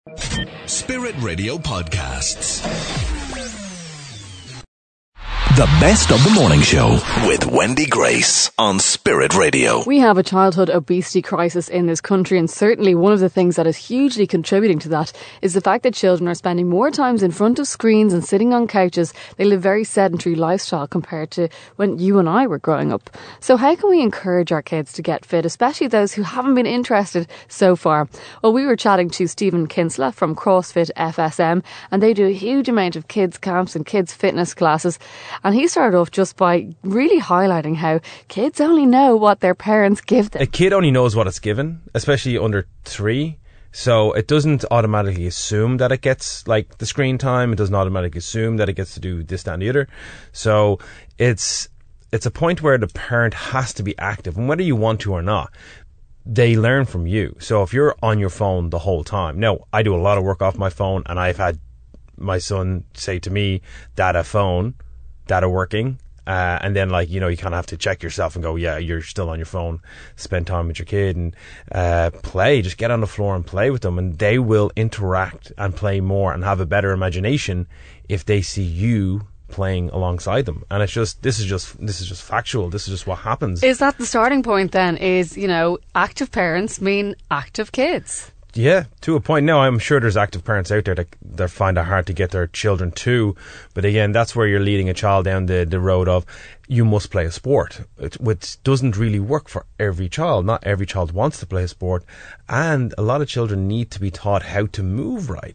Spirit Radio Podcasts. The best of the morning show with Wendy Grace on Spirit Radio. We have a childhood obesity crisis in this country, and certainly one of the things that is hugely contributing to that is the fact that children are spending more times in front of screens and sitting on couches. They live a very sedentary lifestyle compared to when you and I were growing up. So how can we encourage our kids to get fit, especially those who haven't been interested so far? Well, we were chatting to Stephen Kinsella from CrossFit FSM, and they do a huge amount of kids camps and kids fitness classes. And he started off just by really highlighting how kids only know what their parents give them. A kid only knows what it's given, especially under 3. So it doesn't automatically assume that it gets like the screen time. It doesn't automatically assume that it gets to do this, that and the other. So it's a point where the parent has to be active. And whether you want to or not, they learn from you. So if you're on your phone the whole time. Now, I do a lot of work off my phone, and I've had my son say to me, Dada working, and then you kind of have to check yourself and go, yeah, you're still on your phone. Spend time with your kid and play. Just get on the floor and play with them, and they will interact and play more and have a better imagination if they see you playing alongside them. And it's just this is just factual. This is just what happens. Is that the starting point then? Is active parents mean active kids? Yeah, to a point. Now, I'm sure there's active parents out there that find it hard to get their children to. But again, that's where you're leading a child down the road of you must play a sport, which doesn't really work for every child. Not every child wants to play a sport. And a lot of children need to be taught how to move right.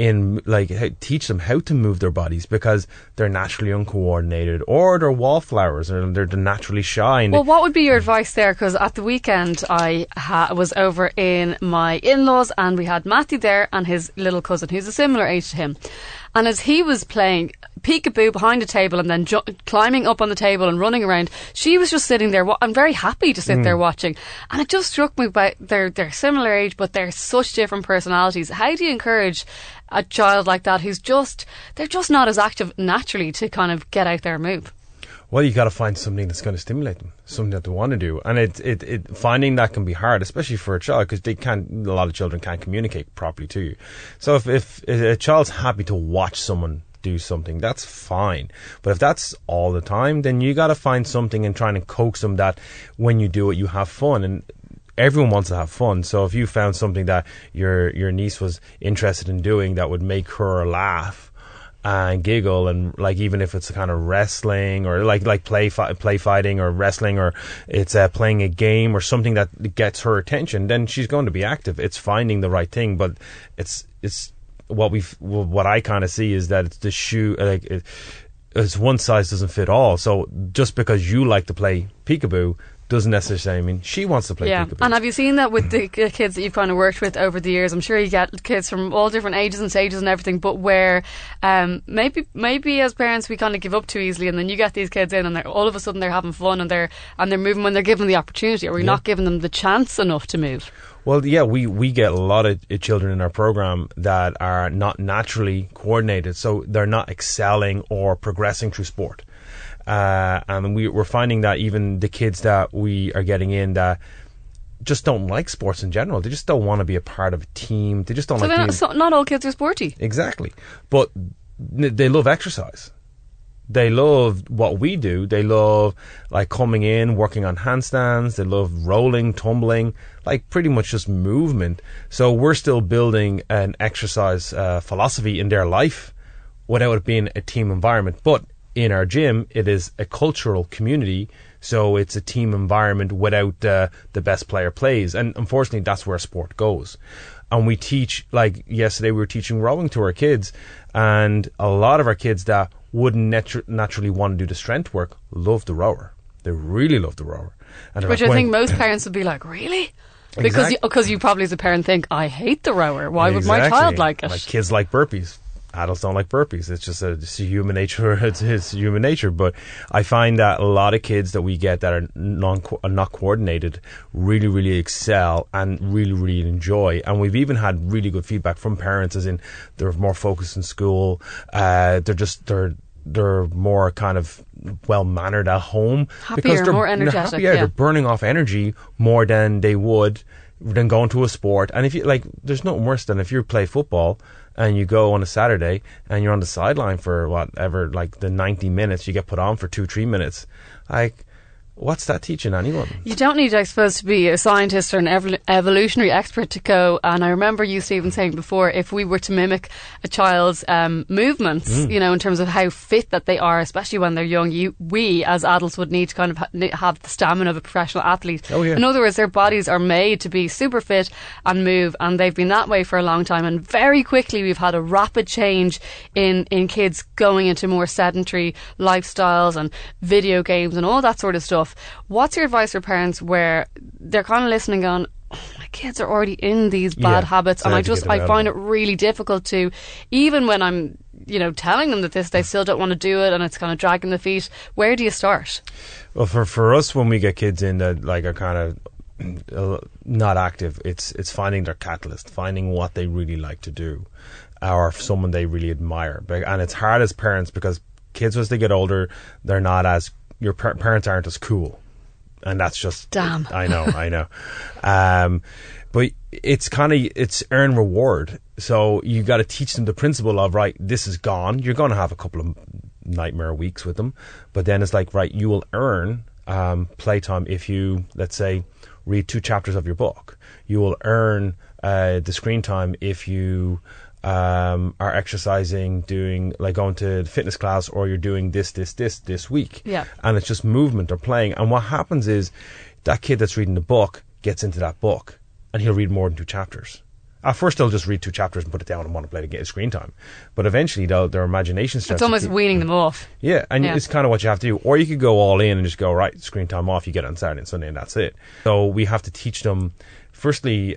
Teach them how to move their bodies, because they're naturally uncoordinated, or they're wallflowers, or they're naturally shy. Well, what would be your advice there? Because at the weekend I was over in my in-laws, and we had Matthew there and his little cousin, who's a similar age to him. And as he was playing peekaboo behind a table and then climbing up on the table and running around, she was just sitting there. I'm very happy to sit there watching. And it just struck me by they're similar age, but they're such different personalities. How do you encourage a child like that they're just not as active naturally to kind of get out there and move? Well, you got to find something that's going to stimulate them, something that they want to do, and it finding that can be hard, especially for a child, because a lot of children can't communicate properly to you. So if a child's happy to watch someone do something, that's fine. But if that's all the time, then you got to find something and try and coax them that when you do it, you have fun. And everyone wants to have fun. So if you found something that your niece was interested in doing that would make her laugh and giggle, and even if it's a kind of wrestling or play fighting or wrestling, or it's playing a game or something that gets her attention, then she's going to be active. It's finding the right thing. But it's what I kind of see is that it's the shoe, it's one size doesn't fit all. So just because you like to play peekaboo doesn't necessarily mean she wants to play peekaboo. And have you seen that with the kids that you've kind of worked with over the years? I'm sure you get kids from all different ages and stages and everything, but where maybe as parents we kind of give up too easily, and then you get these kids in and all of a sudden they're having fun and they're moving when they're given the opportunity, or we're not giving them the chance enough to move. Well, yeah, we get a lot of children in our program that are not naturally coordinated, so they're not excelling or progressing through sport. And we're finding that even the kids that we are getting in that just don't like sports in general, they just don't want to be a part of a team. They just don't So not all kids are sporty. Exactly. But they love exercise. They love what we do. They love coming in, working on handstands. They love rolling, tumbling, pretty much just movement. So we're still building an exercise philosophy in their life without it being a team environment. But in our gym, it is a cultural community, so it's a team environment without the best player plays. And unfortunately, that's where sport goes. And we teach, yesterday we were teaching rowing to our kids, and a lot of our kids that wouldn't naturally want to do the strength work love the rower. They really love the rower. And which I think most parents would be like, really? Because you probably as a parent think, I hate the rower. Why would my child like it? My kids like burpees. Adults don't like burpees. It's just it's human nature. It's human nature. But I find that a lot of kids that we get that are not coordinated really, really excel and really, really enjoy. And we've even had really good feedback from parents, as in they're more focused in school. They're more kind of well-mannered at home. Happier, more energetic. They're burning off energy more than they would than going to a sport. And if you like, there's nothing worse than if you play football and you go on a Saturday and you're on the sideline for whatever, like the 90 minutes, you get put on for 2-3 minutes. Like, what's that teaching anyone? You don't need, I suppose, to be a scientist or an evolutionary expert to go. And I remember you, Stephen, saying before, if we were to mimic a child's movements, in terms of how fit that they are, especially when they're young, we as adults would need to kind of have the stamina of a professional athlete. Oh, yeah. In other words, their bodies are made to be super fit and move, and they've been that way for a long time. And very quickly, we've had a rapid change in kids going into more sedentary lifestyles and video games and all that sort of stuff. What's your advice for parents where they're kind of listening on, my kids are already in these bad habits, and I find it really difficult to, even when I'm telling them that they still don't want to do it and it's kind of dragging the feet. Where do you start? Well, for us, when we get kids in that like are kind of not active, it's finding their catalyst, finding what they really like to do, or someone they really admire. And it's hard as parents because kids, as they get older, they're not as, your parents aren't as cool, and that's just damn. I know. But it's earn reward. So you got to teach them the principle of, right, this is gone. You're going to have a couple of nightmare weeks with them, but then it's like, right, you will earn playtime if you, let's say, read 2 chapters of your book. You will earn the screen time if you are exercising, doing like going to fitness class, or you're doing this week. Yeah. And it's just movement or playing. And what happens is that kid that's reading the book gets into that book and he'll read more than 2 chapters. At first they'll just read 2 chapters and put it down and want to play the screen time. But eventually their imagination starts. It's almost weaning them off. Yeah, and it's kind of what you have to do. Or you could go all in and just go, right, screen time off, you get it on Saturday and Sunday and that's it. So we have to teach them, firstly,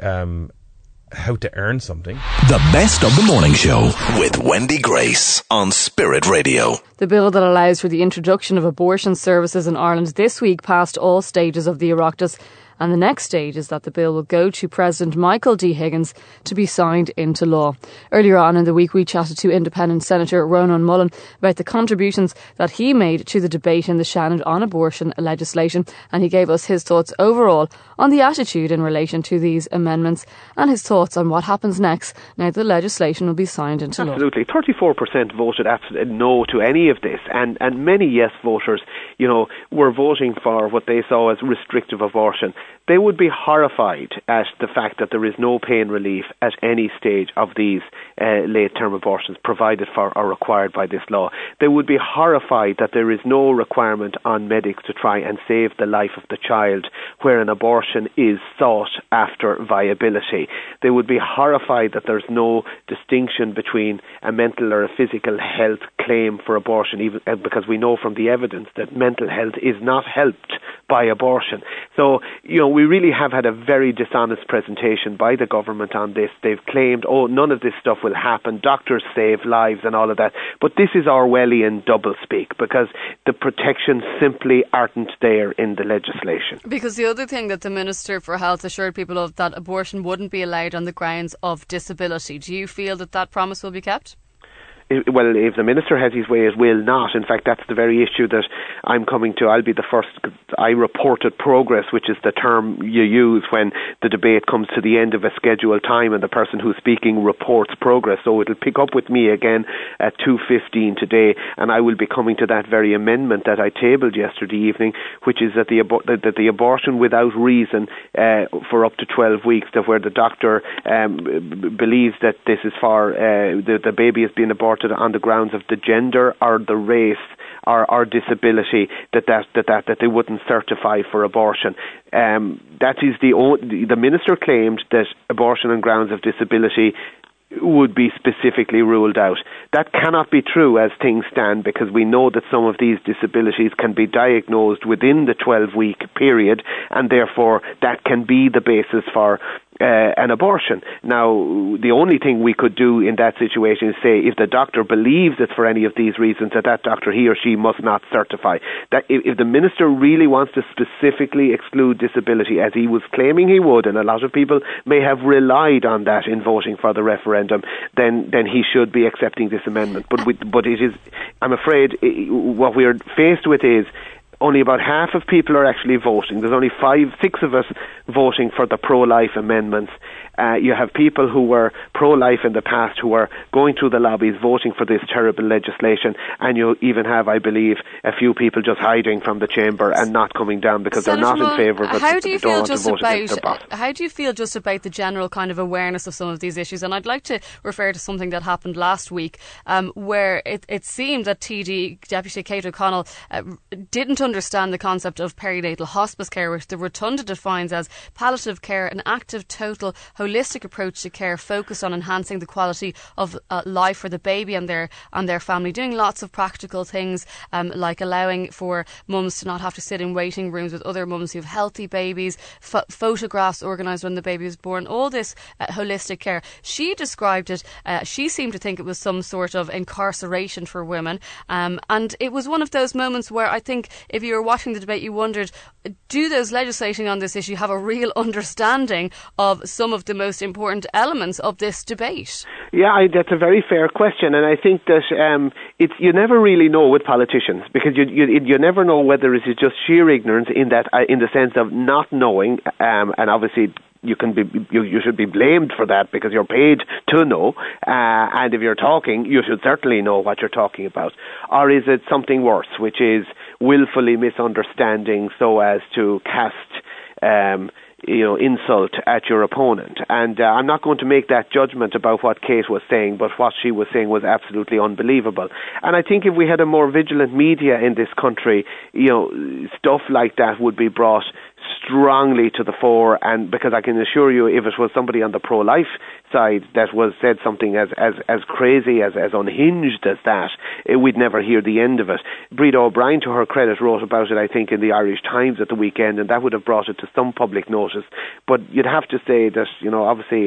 how to earn something. The Best of the Morning Show with Wendy Grace on Spirit Radio. The bill that allows for the introduction of abortion services in Ireland this week passed all stages of the Oireachtas, and the next stage is that the bill will go to President Michael D. Higgins to be signed into law. Earlier on in the week, we chatted to Independent Senator Ronan Mullen about the contributions that he made to the debate in the Shannon on abortion legislation, and he gave us his thoughts overall on the attitude in relation to these amendments and his thoughts on what happens next now the legislation will be signed into law. Absolutely. 34% voted no to any of this, and many yes voters, were voting for what they saw as restrictive abortion. They would be horrified at the fact that there is no pain relief at any stage of these late-term abortions provided for or required by this law. They would be horrified that there is no requirement on medics to try and save the life of the child where an abortion is sought after viability. They would be horrified that there's no distinction between a mental or a physical health claim for abortion, even because we know from the evidence that mental health is not helped by abortion. So, we really have had a very dishonest presentation by the government on this. They've claimed, none of this stuff will happen, doctors save lives and all of that. But this is Orwellian doublespeak, because the protections simply aren't there in the legislation. Because the other thing that the Minister for Health assured people of, that abortion wouldn't be allowed on the grounds of disability. Do you feel that promise will be kept? Well, if the Minister has his way, it will not. In fact, that's the very issue that I'm coming to. I'll be the first. I reported progress, which is the term you use when the debate comes to the end of a scheduled time and the person who's speaking reports progress. So it'll pick up with me again at 2:15 today, and I will be coming to that very amendment that I tabled yesterday evening, which is that the abortion without reason for up to 12 weeks, that where the doctor believes that this is for the baby is being aborted on the grounds of the gender or the race or disability, that they wouldn't certify for abortion. That is the Minister claimed that abortion on grounds of disability would be specifically ruled out. That cannot be true as things stand, because we know that some of these disabilities can be diagnosed within the 12-week period, and therefore that can be the basis for an abortion. Now, the only thing we could do in that situation is say, if the doctor believes it's for any of these reasons, that doctor, he or she, must not certify. That if the Minister really wants to specifically exclude disability, as he was claiming he would, and a lot of people may have relied on that in voting for the referendum, then he should be accepting this amendment. But it is, I'm afraid, what we're faced with is only about half of people are actually voting. There's only 6 of us voting for the pro-life amendments. You have people who were pro-life in the past who are going through the lobbies voting for this terrible legislation, and you even have, I believe, a few people just hiding from the chamber and not coming down because Senator they're not in favour of it. How do you feel just about the general kind of awareness of some of these issues? And I'd like to refer to something that happened last week, where it seemed that TD Deputy Kate O'Connell didn't understand the concept of perinatal hospice care, which the Rotunda defines as palliative care, an active, total, holistic approach to care focused on enhancing the quality of life for the baby and their family, doing lots of practical things like allowing for mums to not have to sit in waiting rooms with other mums who have healthy babies, photographs organised when the baby was born, all this holistic care. She described it, she seemed to think it was some sort of incarceration for women, and it was one of those moments where I think if you were watching the debate you wondered, do those legislating on this issue have a real understanding of some of the most important elements of this debate? Yeah, that's a very fair question, and I think that you never really know with politicians, because you never know whether it is just sheer ignorance in the sense of not knowing, and obviously you should be blamed for that because you're paid to know, and if you're talking, you should certainly know what you're talking about. Or is it something worse, which is willfully misunderstanding so as to cast insult at your opponent? And I'm not going to make that judgment about what Kate was saying, but what she was saying was absolutely unbelievable. And I think if we had a more vigilant media in this country, stuff like that would be brought strongly to the fore, and because I can assure you, if it was somebody on the pro-life side that said something as crazy, as unhinged as that, we'd never hear the end of it. Breda O'Brien, to her credit, wrote about it, I think, in the Irish Times at the weekend, and that would have brought it to some public notice. But you'd have to say that, obviously,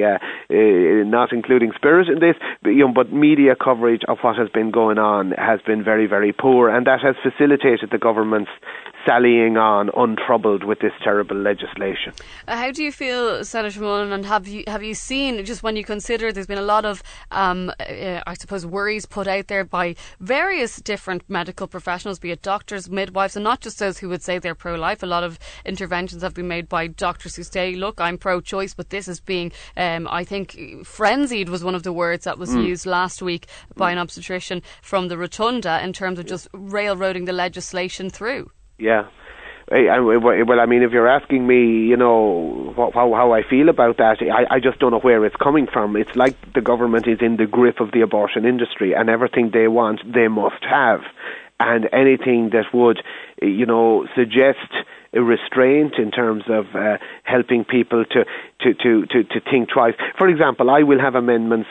not including Spirit in this, but media coverage of what has been going on has been very, very poor, and that has facilitated the government's sallying on untroubled with this terrible legislation. How do you feel, Senator Mullen, and have you seen, just when you consider there's been a lot of I suppose worries put out there by various different medical professionals, be it doctors, midwives, and not just those who would say they're pro-life. A lot of interventions have been made by doctors who say, look, I'm pro-choice, but this is being I think frenzied was one of the words that was used last week by an obstetrician from the Rotunda in terms of just railroading the legislation through. Yeah. Well, I mean, if you're asking me, how I feel about that, I just don't know where it's coming from. It's like the government is in the grip of the abortion industry, and everything they want, they must have. And anything that would, suggest a restraint in terms of helping people to think twice. For example, I will have amendments,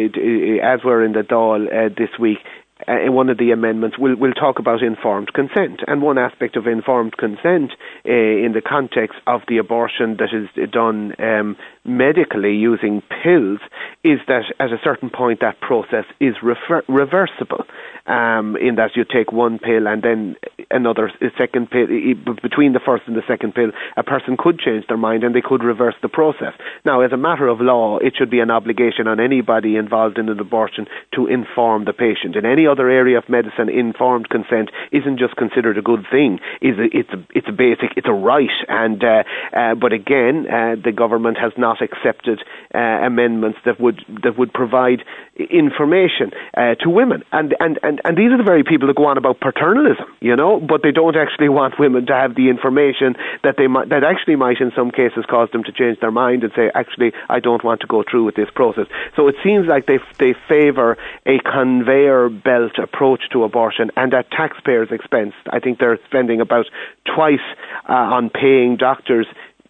as we're in the Dáil this week. In one of the amendments, we'll talk about informed consent. And one aspect of informed consent in the context of the abortion that is done medically using pills is that at a certain point that process is reversible, in that you take one pill and then a second pill. Between the first and the second pill, a person could change their mind and they could reverse the process. Now, as a matter of law, it should be an obligation on anybody involved in an abortion to inform the patient. In any other area of medicine, informed consent isn't just considered a good thing. It's a right. And but again, the government has not accepted amendments that would provide information to women. And these are the very people that go on about paternalism, but they don't actually want women to have the information that actually might in some cases cause them to change their mind and say, actually, I don't want to go through with this process. So it seems like they favour a conveyor belt approach to abortion, and at taxpayers' expense. I think they're spending about twice on paying doctors,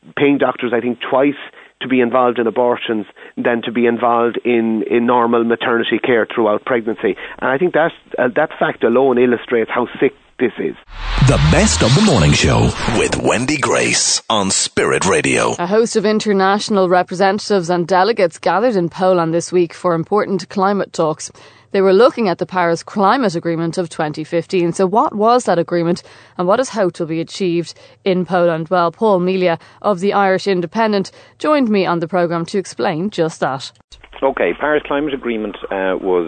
I think, twice to be involved in abortions than to be involved in normal maternity care throughout pregnancy. And I think that fact alone illustrates how sick this is. The Best of the Morning Show with Wendy Grace on Spirit Radio. A host of international representatives and delegates gathered in Poland this week for important climate talks. They were looking at the Paris Climate Agreement of 2015. So what was that agreement and what is hoped will be achieved in Poland? Well, Paul Melia of the Irish Independent joined me on the programme to explain just that. Okay, Paris Climate Agreement was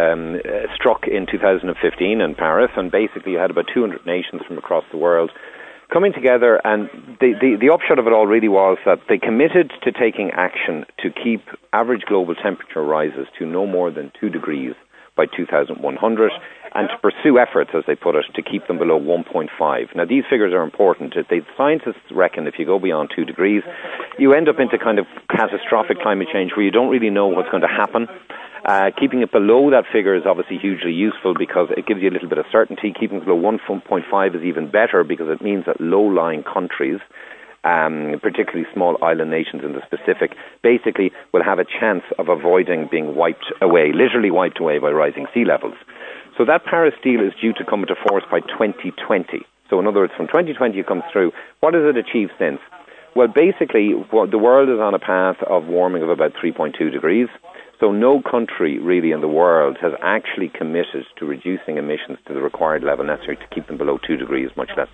struck in 2015 in Paris, and basically you had about 200 nations from across the world coming together, and the upshot of it all really was that they committed to taking action to keep average global temperature rises to no more than 2 degrees by 2100, and to pursue efforts, as they put it, to keep them below 1.5. Now, these figures are important. Scientists reckon if you go beyond 2 degrees, you end up into kind of catastrophic climate change where you don't really know what's going to happen. Keeping it below that figure is obviously hugely useful because it gives you a little bit of certainty. Keeping it below 1.5 is even better because it means that low-lying countries, particularly small island nations in the Pacific, basically will have a chance of avoiding being wiped away, literally wiped away by rising sea levels. So that Paris deal is due to come into force by 2020. So in other words, from 2020 it comes through. What has it achieved since? Well, basically, the world is on a path of warming of about 3.2 degrees. So no country really in the world has actually committed to reducing emissions to the required level necessary to keep them below 2 degrees, much less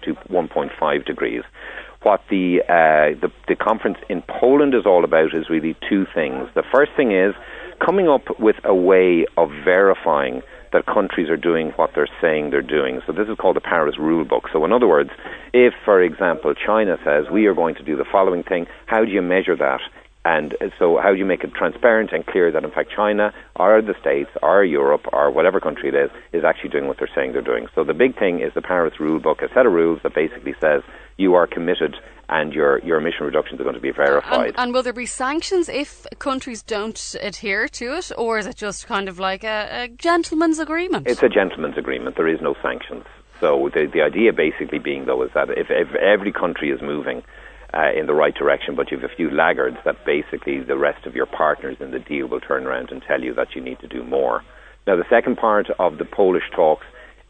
1.5 degrees. What the conference in Poland is all about is really two things. The first thing is coming up with a way of verifying that countries are doing what they're saying they're doing. So this is called the Paris Rule Book. So in other words, if, for example, China says, we are going to do the following thing, how do you measure that? And so how do you make it transparent and clear that, in fact, China or the States or Europe or whatever country it is actually doing what they're saying they're doing? So the big thing is the Paris Rule Book, a set of rules that basically says you are committed and your emission reductions are going to be verified. And will there be sanctions if countries don't adhere to it, or is it just kind of like a gentleman's agreement? It's a gentleman's agreement. There is no sanctions. So the idea basically being, though, is that if every country is moving in the right direction, but you have a few laggards, that basically the rest of your partners in the deal will turn around and tell you that you need to do more. Now, the second part of the Polish talks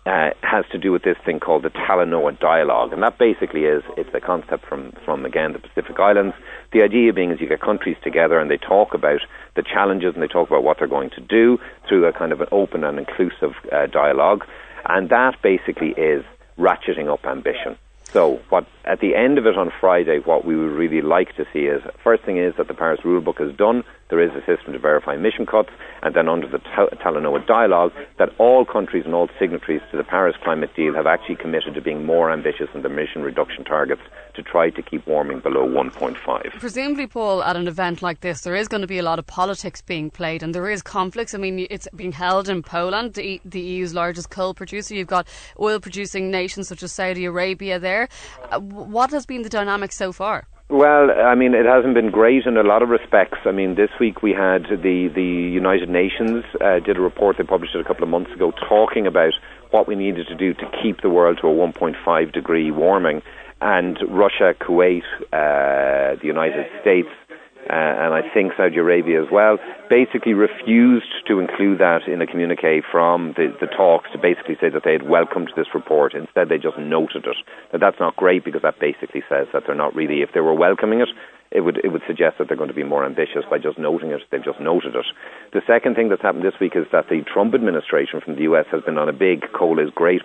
has to do with this thing called the Talanoa Dialogue, and that basically it's a concept from again, the Pacific Islands. The idea being is you get countries together and they talk about the challenges and they talk about what they're going to do through a kind of an open and inclusive dialogue, and that basically is ratcheting up ambition. So what at the end of it on Friday, what we would really like to see is, first thing is that the Paris Rule Book is done, there is a system to verify emission cuts, and then under the Talanoa Dialogue, that all countries and all signatories to the Paris Climate Deal have actually committed to being more ambitious in the emission reduction targets to try to keep warming below 1.5. Presumably, Paul, at an event like this, there is going to be a lot of politics being played, and there is conflicts. I mean, it's being held in Poland, the EU's largest coal producer. You've got oil-producing nations such as Saudi Arabia there. What has been the dynamic so far? Well, I mean, it hasn't been great in a lot of respects. I mean, this week we had the United Nations did a report, they published it a couple of months ago, talking about what we needed to do to keep the world to a 1.5 degree warming. And Russia, Kuwait, the United States, and I think Saudi Arabia as well, basically refused to include that in a communique from the talks to basically say that they had welcomed this report. Instead, they just noted it. Now, that's not great because that basically says that they're not really, if they were welcoming it, it would suggest that they're going to be more ambitious by just noting it. They've just noted it. The second thing that's happened this week is that the Trump administration from the US has been on a big Coal is Great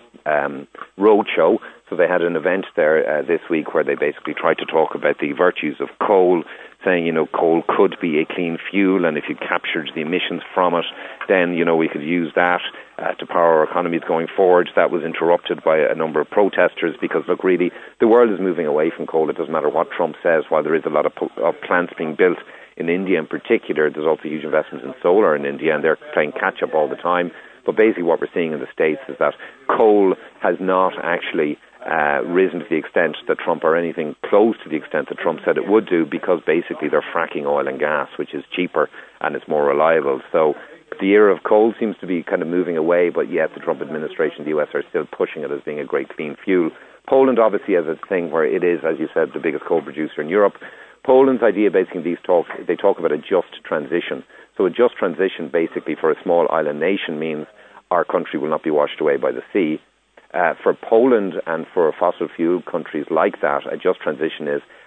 roadshow. So they had an event there this week where they basically tried to talk about the virtues of coal, saying, coal could be a clean fuel, and if you captured the emissions from it, then, we could use that to power our economies going forward. That was interrupted by a number of protesters because, look, really, the world is moving away from coal. It doesn't matter what Trump says. While there is a lot of plants being built in India in particular, there's also huge investments in solar in India, and they're playing catch-up all the time. But basically what we're seeing in the States is that coal has not actually risen to the extent that Trump, or anything close to the extent that Trump said it would do, because basically they're fracking oil and gas, which is cheaper and it's more reliable. So the era of coal seems to be kind of moving away, but yet the Trump administration, the US, are still pushing it as being a great clean fuel. Poland obviously has a thing where it is, as you said, the biggest coal producer in Europe. Poland's idea basically in these talks, they talk about a just transition. So a just transition basically for a small island nation means our country will not be washed away by the sea. For Poland and for fossil fuel countries like that, a just transition is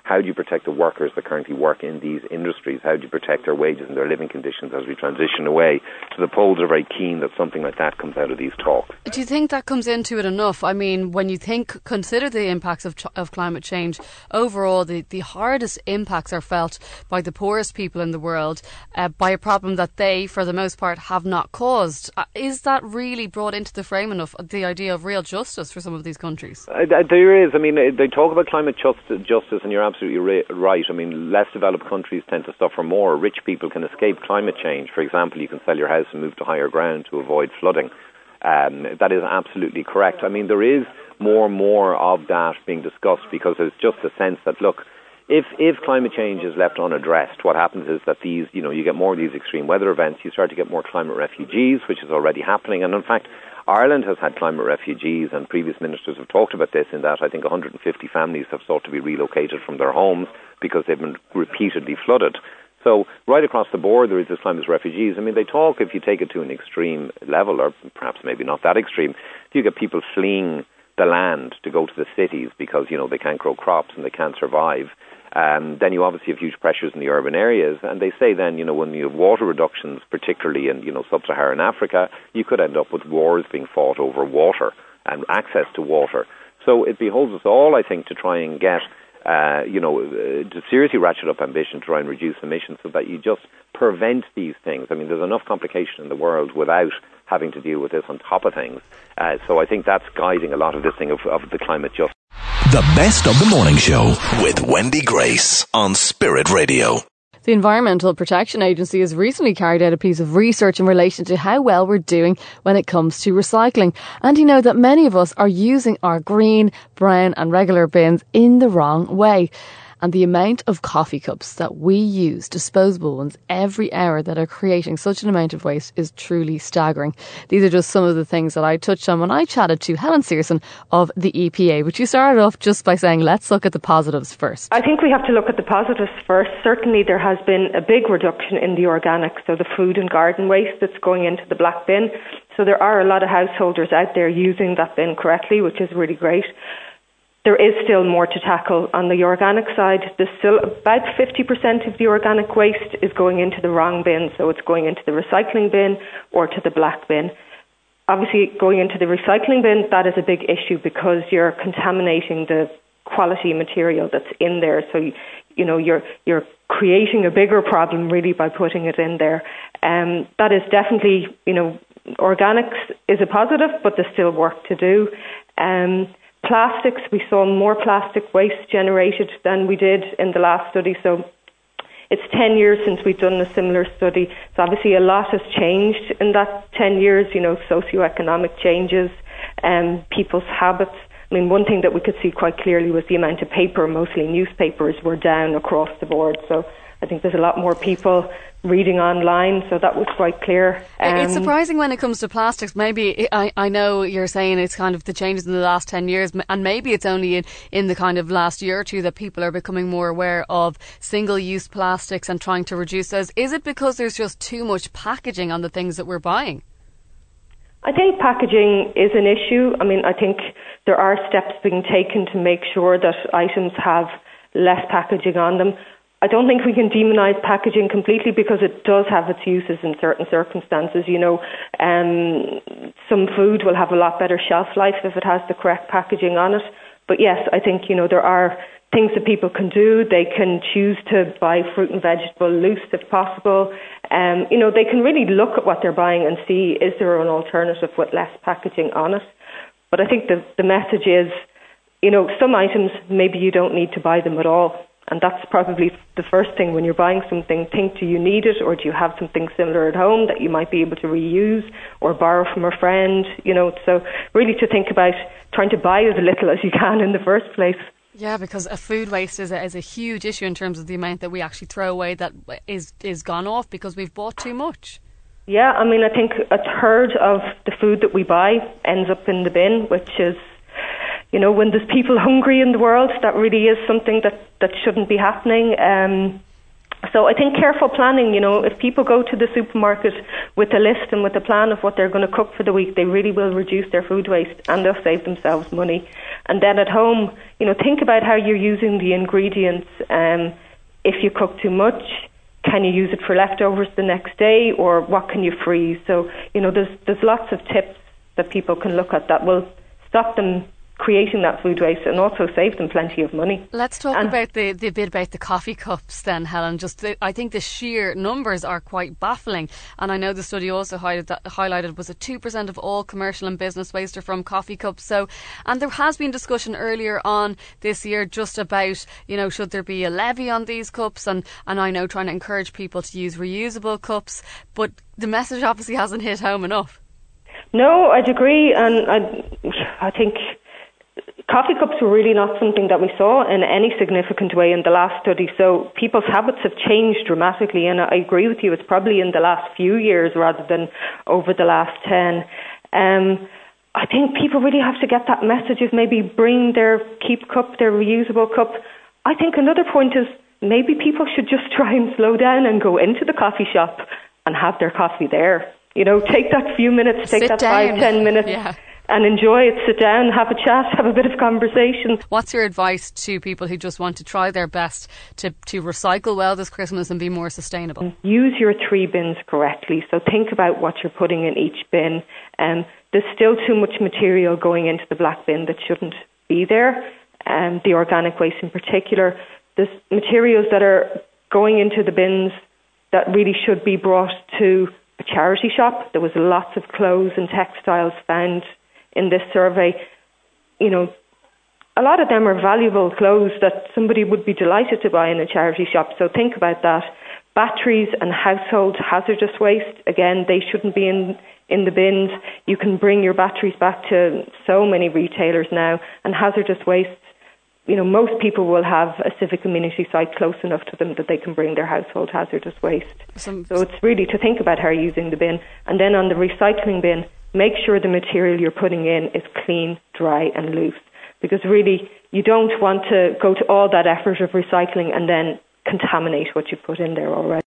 How do you protect the workers that currently work in these industries? How do you protect their wages and their living conditions as we transition away? So the Poles are very keen that something like that comes out of these talks. Do you think that comes into it enough? I mean, when you consider the impacts of climate change, overall the hardest impacts are felt by the poorest people in the world, by a problem that they, for the most part, have not caused. Is that really brought into the frame enough, the idea of real justice for some of these countries? There is. I mean, they talk about climate justice, and you're absolutely right. I mean, less developed countries tend to suffer more. Rich people can escape climate change. For example, you can sell your house and move to higher ground to avoid flooding. That is absolutely correct. I mean, there is more and more of that being discussed, because there's just a sense that, look, if climate change is left unaddressed, what happens is that you get more of these extreme weather events, you start to get more climate refugees, which is already happening. And in fact, Ireland has had climate refugees, and previous ministers have talked about this, in that I think 150 families have sought to be relocated from their homes because they've been repeatedly flooded. So right across the board, there is this climate refugees. I mean, they talk, if you take it to an extreme level, or perhaps maybe not that extreme, if you get people fleeing the land to go to the cities because, they can't grow crops and they can't survive, then you obviously have huge pressures in the urban areas. And they say then, when you have water reductions, particularly in, sub-Saharan Africa, you could end up with wars being fought over water and access to water. So it behoves us all, I think, to try and get, to seriously ratchet up ambition to try and reduce emissions so that you just prevent these things. I mean, there's enough complication in the world without having to deal with this on top of things. So I think that's guiding a lot of this thing of the climate justice. The Best of the Morning Show with Wendy Grace on Spirit Radio. The Environmental Protection Agency has recently carried out a piece of research in relation to how well we're doing when it comes to recycling. And you know that many of us are using our green, brown and regular bins in the wrong way. And the amount of coffee cups that we use, disposable ones, every hour that are creating such an amount of waste is truly staggering. These are just some of the things that I touched on when I chatted to Helen Searson of the EPA. But you started off just by saying, let's look at the positives first. I think we have to look at the positives first. Certainly there has been a big reduction in the organics, so the food and garden waste that's going into the black bin. So there are a lot of householders out there using that bin correctly, which is really great. There is still more to tackle on the organic side. There's still about 50% of the organic waste is going into the wrong bin, so it's going into the recycling bin or to the black bin. Obviously, going into the recycling bin, that is a big issue because you're contaminating the quality material that's in there. So, you're creating a bigger problem really by putting it in there. That is definitely, organics is a positive, but there's still work to do. Plastics, we saw more plastic waste generated than we did in the last study. So it's 10 years since we've done a similar study. So obviously a lot has changed in that 10 years, socioeconomic changes, people's habits. I mean, one thing that we could see quite clearly was the amount of paper, mostly newspapers, were down across the board. So I think there's a lot more people reading online, so that was quite clear. It's surprising when it comes to plastics. Maybe, I know you're saying it's kind of the changes in the last 10 years, and maybe it's only in the kind of last year or two that people are becoming more aware of single-use plastics and trying to reduce those. Is it because there's just too much packaging on the things that we're buying? I think packaging is an issue. I mean, I think there are steps being taken to make sure that items have less packaging on them. I don't think we can demonise packaging completely because it does have its uses in certain circumstances. Some food will have a lot better shelf life if it has the correct packaging on it. But yes, I think, there are things that people can do. They can choose to buy fruit and vegetable loose if possible. They can really look at what they're buying and see, is there an alternative with less packaging on it? But I think the message is, some items, maybe you don't need to buy them at all. And that's probably the first thing when you're buying something. Think, do you need it, or do you have something similar at home that you might be able to reuse or borrow from a friend? So really to think about trying to buy as little as you can in the first place. Yeah, because food waste is a huge issue in terms of the amount that we actually throw away that is gone off because we've bought too much. Yeah, I mean, I think a third of the food that we buy ends up in the bin, which is, when there's people hungry in the world, that really is something that shouldn't be happening. So I think careful planning, if people go to the supermarket with a list and with a plan of what they're going to cook for the week, they really will reduce their food waste and they'll save themselves money. And then at home, think about how you're using the ingredients. If you cook too much, can you use it for leftovers the next day, or what can you freeze? So, there's lots of tips that people can look at that will stop them creating that food waste and also save them plenty of money. Let's talk about the bit about the coffee cups then, Helen. I think the sheer numbers are quite baffling, and I know the study also highlighted was it 2% of all commercial and business waste are from coffee cups. So, and there has been discussion earlier on this year just about, should there be a levy on these cups, and I know trying to encourage people to use reusable cups, but the message obviously hasn't hit home enough. No, I'd agree, and I think coffee cups were really not something that we saw in any significant way in the last study. So people's habits have changed dramatically, and I agree with you, it's probably in the last few years rather than over the last 10. I think people really have to get that message of maybe bring their keep cup, their reusable cup. I think another point is maybe people should just try and slow down and go into the coffee shop and have their coffee there. Take that few minutes, take that 5-10 minutes. Yeah. And enjoy it, sit down, have a chat, have a bit of conversation. What's your advice to people who just want to try their best to recycle well this Christmas and be more sustainable? Use your 3 bins correctly. So think about what you're putting in each bin. There's still too much material going into the black bin that shouldn't be there. The organic waste in particular. There's materials that are going into the bins that really should be brought to a charity shop. There was lots of clothes and textiles found in this survey. A lot of them are valuable clothes that somebody would be delighted to buy in a charity shop. So think about that. Batteries and household hazardous waste, again, they shouldn't be in the bins. You can bring your batteries back to so many retailers now. And hazardous waste, most people will have a civic amenity site close enough to them that they can bring their household hazardous waste. So it's really to think about how you're using the bin. And then on the recycling bin, make sure the material you're putting in is clean, dry and loose. Because really, you don't want to go to all that effort of recycling and then contaminate what you put in there already.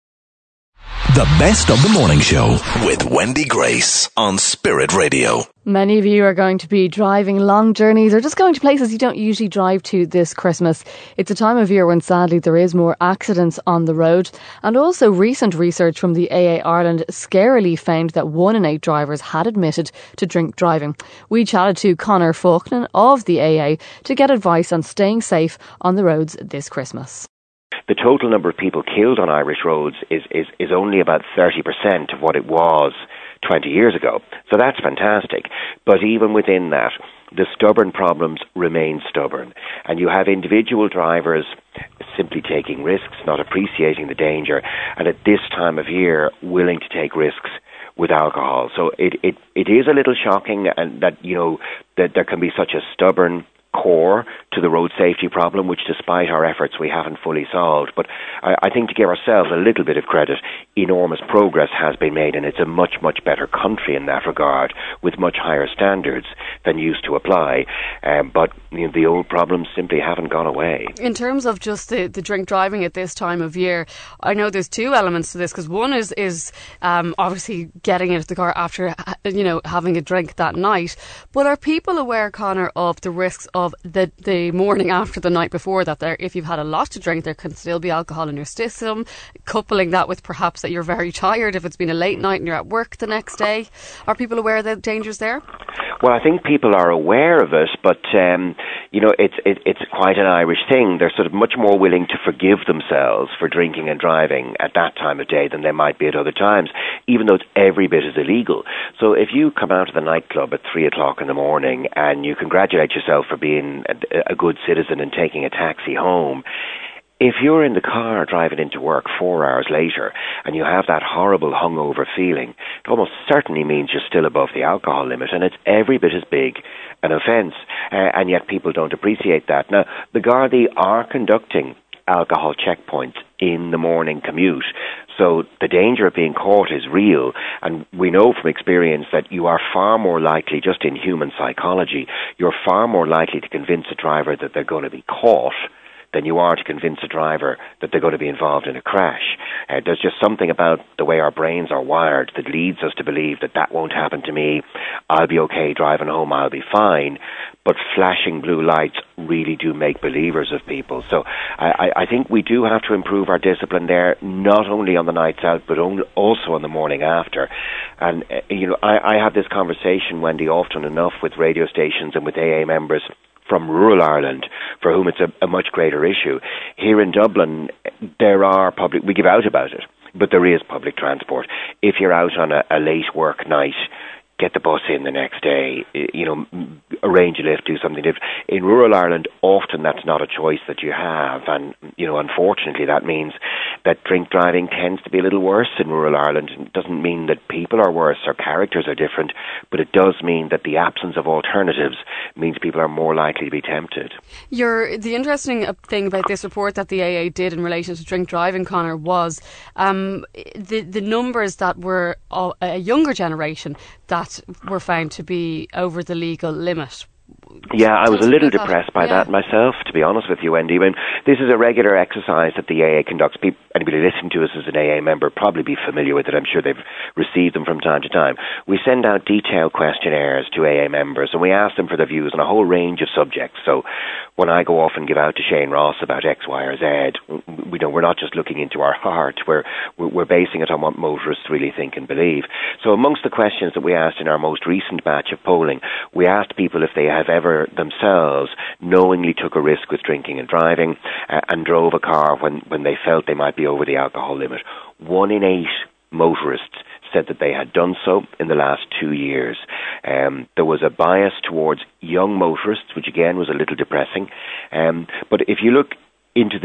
The Best of the Morning Show with Wendy Grace on Spirit Radio. Many of you are going to be driving long journeys or just going to places you don't usually drive to this Christmas. It's a time of year when sadly there is more accidents on the road. And also recent research from the AA Ireland scarily found that 1 in 8 drivers had admitted to drink driving. We chatted to Conor Faulkner of the AA to get advice on staying safe on the roads this Christmas. The total number of people killed on Irish roads is only about 30% of what it was 20 years ago. So that's fantastic. But even within that, the stubborn problems remain stubborn. And you have individual drivers simply taking risks, not appreciating the danger, and at this time of year willing to take risks with alcohol. So it is a little shocking and that there can be such a stubborn core to the road safety problem, which despite our efforts we haven't fully solved. But I think to give ourselves a little bit of credit, enormous progress has been made, and it's a much, much better country in that regard with much higher standards than used to apply. But the old problems simply haven't gone away. In terms of just the drink driving at this time of year, I know there's 2 elements to this, because one is obviously getting into the car after having a drink that night. But are people aware, Conor, of the risks of the morning after the night before, that if you've had a lot to drink, there can still be alcohol in your system, coupling that with perhaps that you're very tired if it's been a late night and you're at work the next day? Are people aware of the dangers there? Well, I think people are aware of it, but it's quite an Irish thing. They're sort of much more willing to forgive themselves for drinking and driving at that time of day than they might be at other times, even though it's every bit as illegal. So if you come out of the nightclub at 3 o'clock in the morning and you congratulate yourself for being a good citizen and taking a taxi home, if you're in the car driving into work 4 hours later and you have that horrible hungover feeling, it almost certainly means you're still above the alcohol limit, and it's every bit as big an offence, and yet people don't appreciate that. Now, the Gardaí are conducting alcohol checkpoints in the morning commute, so the danger of being caught is real, and we know from experience that you are far more likely, just in human psychology, you're far more likely to convince a driver that they're going to be caught than you are to convince a driver that they're going to be involved in a crash. There's just something about the way our brains are wired that leads us to believe that won't happen to me. I'll be okay driving home, I'll be fine. But flashing blue lights really do make believers of people. So I think we do have to improve our discipline there, not only on the nights out, but also on the morning after. And, I have this conversation, Wendy, often enough with radio stations and with AA members from rural Ireland, for whom it's a much greater issue. Here in Dublin, we give out about it, but there is public transport. If you're out on a late work night, get the bus in the next day, arrange a lift, do something different. In rural Ireland, often that's not a choice that you have, and, unfortunately that means that drink driving tends to be a little worse in rural Ireland. It doesn't mean that people are worse or characters are different, but it does mean that the absence of alternatives means people are more likely to be tempted. The interesting thing about this report that the AA did in relation to drink driving, Conor, was the numbers that were a younger generation that were found to be over the legal limit. Yeah, I was a little depressed by that myself, to be honest with you, Wendy. I mean, this is a regular exercise that the AA conducts. Anybody listening to us as an AA member probably be familiar with it. I'm sure they've received them from time to time. We send out detailed questionnaires to AA members, and we ask them for their views on a whole range of subjects. So when I go off and give out to Shane Ross about X, Y, or Z, we're not just looking into our heart. We're basing it on what motorists really think and believe. So amongst the questions that we asked in our most recent batch of polling, we asked people if they have ever themselves knowingly took a risk with drinking and driving and drove a car when they felt they might be over the alcohol limit. 1 in 8 motorists said that they had done so in the last 2 years. There was a bias towards young motorists, which again was a little depressing. But if you look into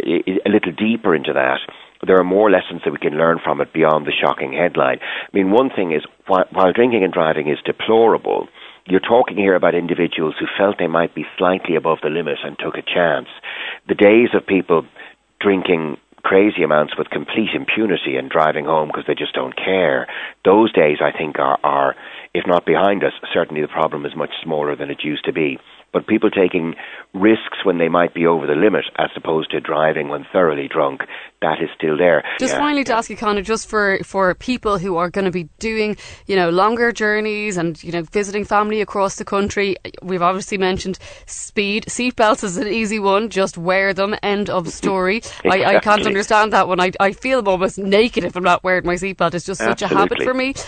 a little deeper into that, there are more lessons that we can learn from it beyond the shocking headline. I mean, one thing is, while drinking and driving is deplorable, you're talking here about individuals who felt they might be slightly above the limit and took a chance. The days of people drinking crazy amounts with complete impunity and driving home because they just don't care, those days, I think, are, if not behind us, certainly the problem is much smaller than it used to be. But people taking risks when they might be over the limit as opposed to driving when thoroughly drunk, that is still there. Just finally to ask you, Conor, just for people who are going to be doing, longer journeys and, visiting family across the country, we've obviously mentioned speed. Seatbelts is an easy one. Just wear them. End of story. Exactly. I can't understand that one. I feel almost naked if I'm not wearing my seatbelt. It's just such a habit for me.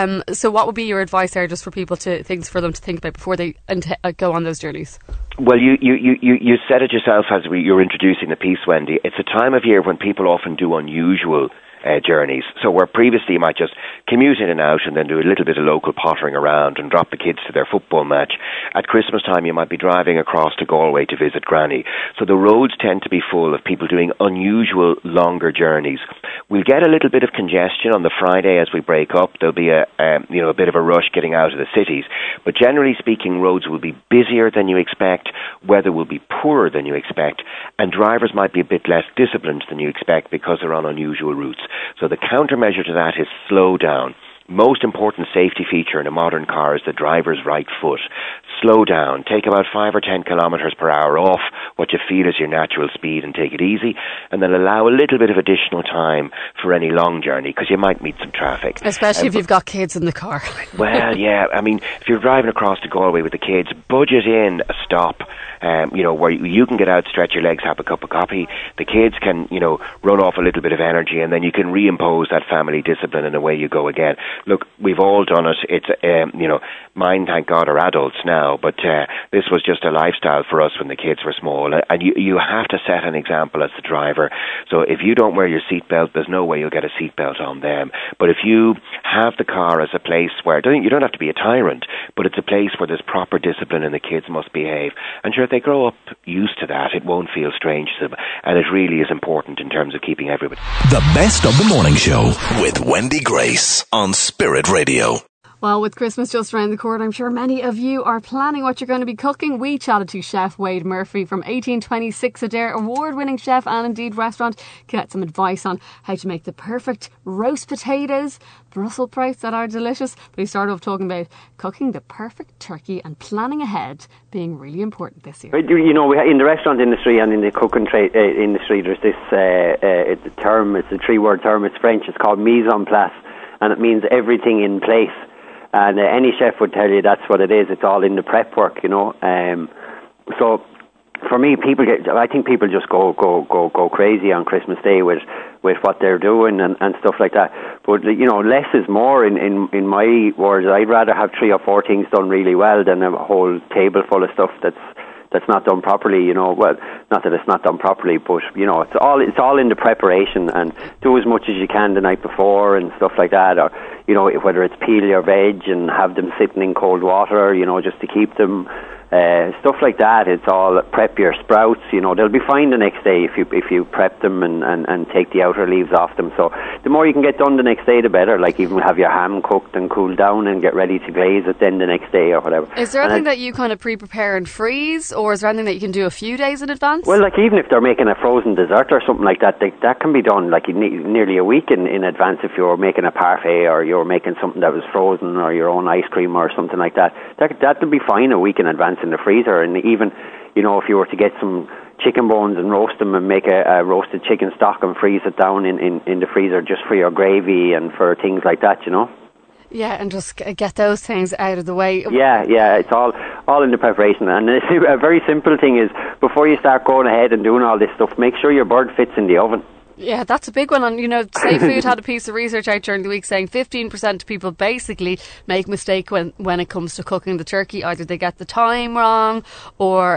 So what would be your advice there just for people things for them to think about before they go on those journeys? Well, you said it yourself as you were introducing the piece, Wendy. It's a time of year when people often do unusual journeys. So where previously you might just commute in and out and then do a little bit of local pottering around and drop the kids to their football match, at Christmas time you might be driving across to Galway to visit Granny. So the roads tend to be full of people doing unusual longer journeys. We'll get a little bit of congestion on the Friday as we break up. There'll be a bit of a rush getting out of the cities. But generally speaking, roads will be busier than you expect, weather will be poorer than you expect, and drivers might be a bit less disciplined than you expect because they're on unusual routes. So the countermeasure to that is slow down. Most important safety feature in a modern car is the driver's right foot. Slow down. Take about 5 or 10 kilometres per hour off what you feel is your natural speed and take it easy, and then allow a little bit of additional time for any long journey because you might meet some traffic. Especially if you've got kids in the car. Well, yeah. I mean, if you're driving across to Galway with the kids, budget in a stop, where you can get out, stretch your legs, have a cup of coffee. The kids can, run off a little bit of energy, and then you can reimpose that family discipline and away you go again. Look, we've all done it. It's, mine, thank God, are adults now, but this was just a lifestyle for us when the kids were small. And you have to set an example as the driver. So if you don't wear your seatbelt, there's no way you'll get a seatbelt on them. But if you have the car as a place where, you don't have to be a tyrant, but it's a place where there's proper discipline and the kids must behave. And sure, if they grow up used to that, it won't feel strange to them. And it really is important in terms of keeping everybody. The best of the morning show with Wendy Grace on Spirit Radio. Well, with Christmas just around the corner, I'm sure many of you are planning what you're going to be cooking. We chatted to Chef Wade Murphy from 1826 Adair, award-winning chef and indeed restaurant, to get some advice on how to make the perfect roast potatoes, Brussels sprouts that are delicious. But he started off talking about cooking the perfect turkey and planning ahead being really important this year. You know, in the restaurant industry and in the cooking industry, there's this term, it's a 3-word term, it's French, it's called mise en place, and it means everything in place. And any chef would tell you that's what it is. It's all in the prep work, you know. So for me, I think people just go crazy on Christmas Day with what they're doing and stuff like that. But you know, less is more. In my words, I'd rather have 3 or 4 things done really well than a whole table full of stuff that's not done properly, you know. Well, not that it's not done properly, but you know, it's all in the preparation, and do as much as you can the night before and stuff like that. Or you know, whether it's peel your veg and have them sitting in cold water, you know, just to keep them. Stuff like that. It's all prep your sprouts. You know, they'll be fine the next day if you prep them and take the outer leaves off them. So the more you can get done the next day, the better. Like even have your ham cooked and cooled down and get ready to glaze it then the next day or whatever. Is there anything that you kind of pre-prepare and freeze, or is there anything that you can do a few days in advance? Well, like even if they're making a frozen dessert or something like that, that can be done like nearly a week in advance. If you're making a parfait or you're making something that was frozen or your own ice cream or something like that, that would be fine a week in advance in the freezer. And even, you know, if you were to get some chicken bones and roast them and make a roasted chicken stock and freeze it down in the freezer just for your gravy and for things like that, you know. Yeah, and just get those things out of the way. Yeah, it's all in the preparation. And a very simple thing is, before you start going ahead and doing all this stuff, make sure your bird fits in the oven. Yeah, that's a big one. And, you know, Safe Food had a piece of research out during the week saying 15% of people basically make a mistake when it comes to cooking the turkey. Either they get the time wrong or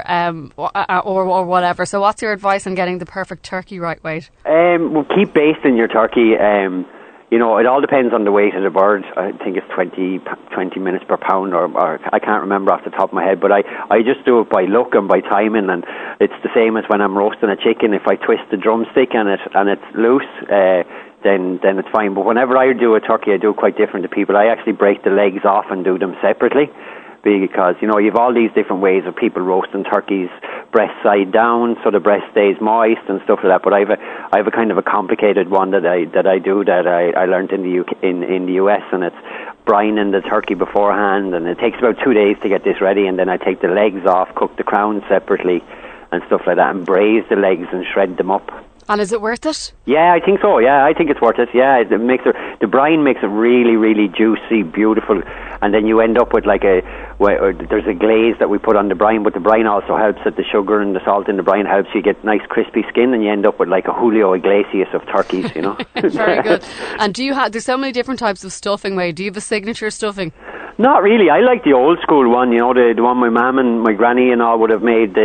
whatever. So what's your advice on getting the perfect turkey right, Wade? Well, keep basting your turkey. You know, it all depends on the weight of the bird. I think it's 20 minutes per pound, or I can't remember off the top of my head, but I just do it by look and by timing, and it's the same as when I'm roasting a chicken. If I twist the drumstick and it's loose, then it's fine. But whenever I do a turkey, I do it quite different to people. I actually break the legs off and do them separately, because, you know, you have all these different ways of people roasting turkeys, breast side down, so the breast stays moist and stuff like that. But I have a kind of a complicated one that I learned in the US, and it's brining the turkey beforehand, and it takes about 2 days to get this ready, and then I take the legs off, cook the crown separately and stuff like that, and braise the legs and shred them up. And is it worth it? Yeah, I think so. Yeah, I think it's worth it. Yeah, the brine makes it really, really juicy, beautiful, and then you end up with there's a glaze that we put on the brine, but the brine also helps that the sugar and the salt in the brine helps you get nice crispy skin, and you end up with like a Julio Iglesias of turkeys, you know. Very good. And there's so many different types of stuffing, Wade. Do you have a signature stuffing? Not really. I like the old school one, you know, the one my mum and my granny and all would have made,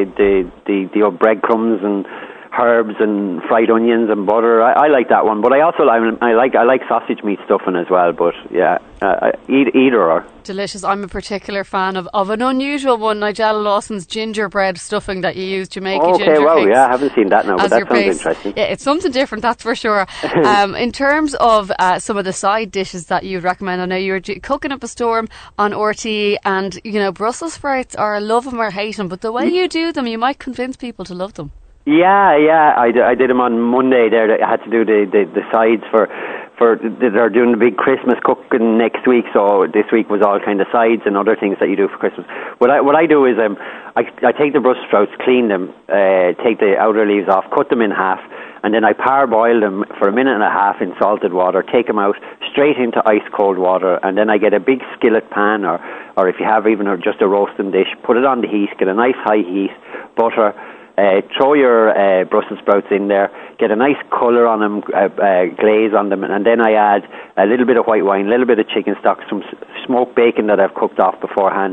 the breadcrumbs and herbs and fried onions and butter. I like that one, but I also I like sausage meat stuffing as well. But yeah, either or. Delicious. I'm a particular fan of an unusual one, Nigella Lawson's gingerbread stuffing that you use Jamaican ginger cakes. Okay, yeah, I haven't seen that now, but that sounds interesting. Yeah, it's something different, that's for sure. In terms of some of the side dishes that you'd recommend, I know you were cooking up a storm on RTE, and you know, Brussels sprouts are a love them or hate them, but the way you do them, you might convince people to love them. Yeah, I did them on Monday there. I had to do the sides for they're doing the big Christmas cooking next week, so this week was all kind of sides and other things that you do for Christmas. What I do is I take the Brussels sprouts, clean them, take the outer leaves off, cut them in half, and then I parboil them for a minute and a half in salted water, take them out straight into ice cold water, and then I get a big skillet pan, or if you have even just a roasting dish, put it on the heat, get a nice high heat, butter, throw your Brussels sprouts in there, get a nice colour on them, glaze on them, and then I add a little bit of white wine, a little bit of chicken stock, some smoked bacon that I've cooked off beforehand,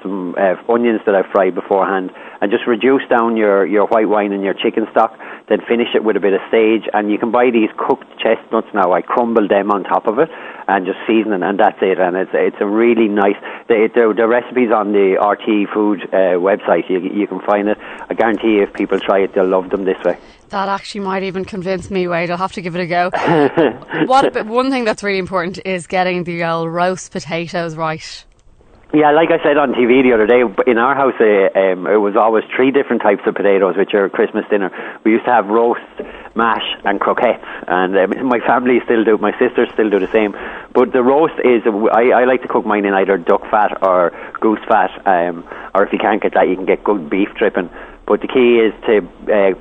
some onions that I've fried beforehand, and just reduce down your white wine and your chicken stock, then finish it with a bit of sage. And you can buy these cooked chestnuts now. I crumble them on top of it and just season it, and that's it. And it's a really nice, the recipe's on the RT Food website. You can find it. I guarantee you, if people try it, they'll love them this way. That actually might even convince me, Wade. I'll have to give it a go. One thing that's really important is getting the old roast potatoes right. Yeah, like I said on TV the other day, in our house it was always 3 different types of potatoes, which are Christmas dinner. We used to have roast, mash and croquettes, and my family still do, my sisters still do the same. But the roast is, I like to cook mine in either duck fat or goose fat, or if you can't get that, you can get good beef dripping. But the key is to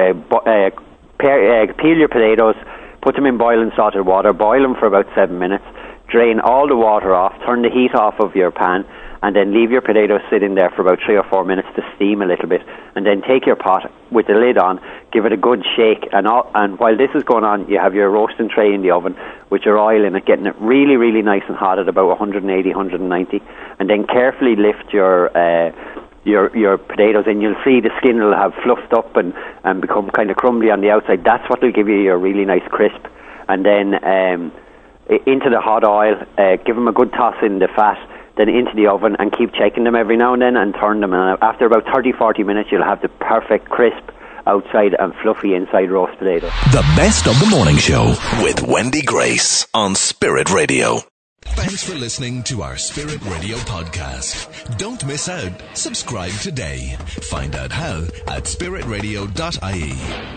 peel your potatoes, put them in boiling salted water, boil them for about 7 minutes, drain all the water off, turn the heat off of your pan, and then leave your potatoes sitting there for about 3 or 4 minutes to steam a little bit, and then take your pot with the lid on, give it a good shake, and while this is going on, you have your roasting tray in the oven with your oil in it, getting it really, really nice and hot at about 180, 190, and then carefully lift your potatoes, and you'll see the skin will have fluffed up and become kind of crumbly on the outside. That's what will give you your really nice crisp. And then into the hot oil, give them a good toss in the fat, then into the oven, and keep checking them every now and then and turn them. And after about 30-40 minutes, you'll have the perfect crisp outside and fluffy inside roast potato. The Best of the Morning Show with Wendy Grace on Spirit Radio. Thanks for listening to our Spirit Radio podcast. Don't miss out. Subscribe today. Find out how at spiritradio.ie.